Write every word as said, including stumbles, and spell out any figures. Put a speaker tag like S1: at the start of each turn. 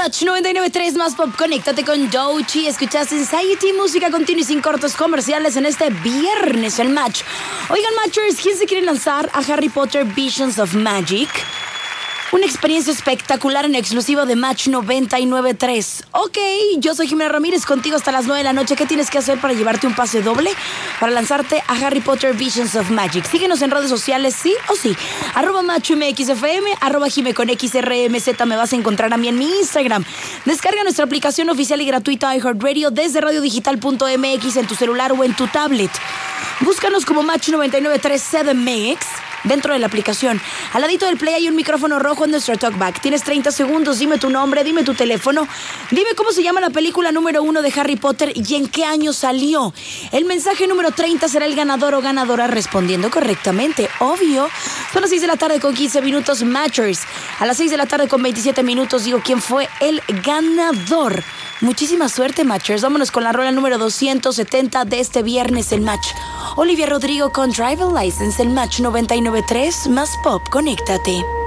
S1: Match noventa y nueve punto tres más pop. Conéctate con Doechii. Escuchas Anxiety, música continua y sin cortos comerciales en este viernes el Match. Oigan, Matchers, ¿quién se quiere lanzar a Harry Potter Visions of Magic? Una experiencia espectacular en exclusivo de Match noventa y nueve punto tres. Ok, yo soy Jimena Ramírez, contigo hasta las nueve de la noche. ¿Qué tienes que hacer para llevarte un pase doble? Para lanzarte a Harry Potter Visions of Magic. Síguenos en redes sociales, sí o sí. Arroba MatchMXFM, arroba Jime con X R M Z. Me vas a encontrar a mí en mi Instagram. Descarga nuestra aplicación oficial y gratuita iHeartRadio desde radiodigital punto m x en tu celular o en tu tablet. Búscanos como Match noventa y nueve punto tres C D M X dentro de la aplicación. Al ladito del play hay un micrófono rojo en nuestro talkback. Tienes treinta segundos, dime tu nombre, dime tu teléfono, dime cómo se llama la película número uno de Harry Potter y en qué año salió. El mensaje número treinta será el ganador o ganadora respondiendo correctamente. Obvio. Son las seis de la tarde con quince minutos, Matchers. A las seis de la tarde con veintisiete minutos digo quién fue el ganador. Muchísima suerte, Matchers. Vámonos con la rola número doscientos setenta de este viernes en Match. Olivia Rodrigo con Driver License, el Match noventa y nueve punto tres más pop. Conéctate.